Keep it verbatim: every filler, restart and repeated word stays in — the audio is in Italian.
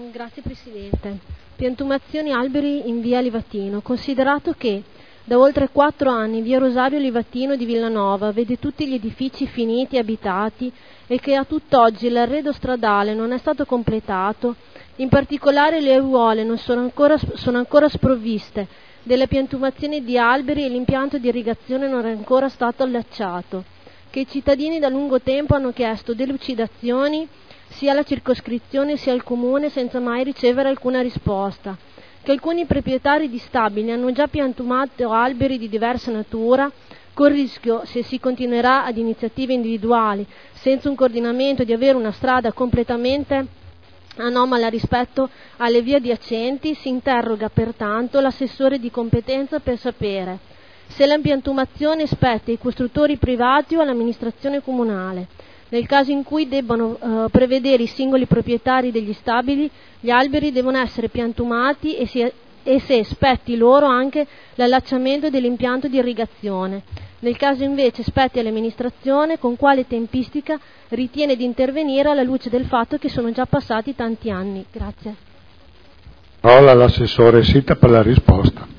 Grazie Presidente. Piantumazioni alberi in via Livatino. Considerato che da oltre quattro anni via Rosario Livatino di Villanova vede tutti gli edifici finiti e abitati e che a tutt'oggi l'arredo stradale non è stato completato, in particolare le aiuole non sono ancora, sono ancora sprovviste delle piantumazioni di alberi e l'impianto di irrigazione non è ancora stato allacciato, che i cittadini da lungo tempo hanno chiesto delucidazioni sia alla circoscrizione sia al comune senza mai ricevere alcuna risposta, che alcuni proprietari di stabili hanno già piantumato alberi di diversa natura, col rischio, se si continuerà ad iniziative individuali, senza un coordinamento, di avere una strada completamente anomala rispetto alle vie adiacenti. Si interroga pertanto l'assessore di competenza per sapere se la piantumazione spetti ai costruttori privati o all'amministrazione comunale. Nel caso in cui debbano uh, prevedere i singoli proprietari degli stabili, gli alberi devono essere piantumati e, si, e se spetti loro anche l'allacciamento dell'impianto di irrigazione. Nel caso invece spetti all'amministrazione, con quale tempistica ritiene di intervenire alla luce del fatto che sono già passati tanti anni. Grazie. Parola all'assessore Sitta per la risposta.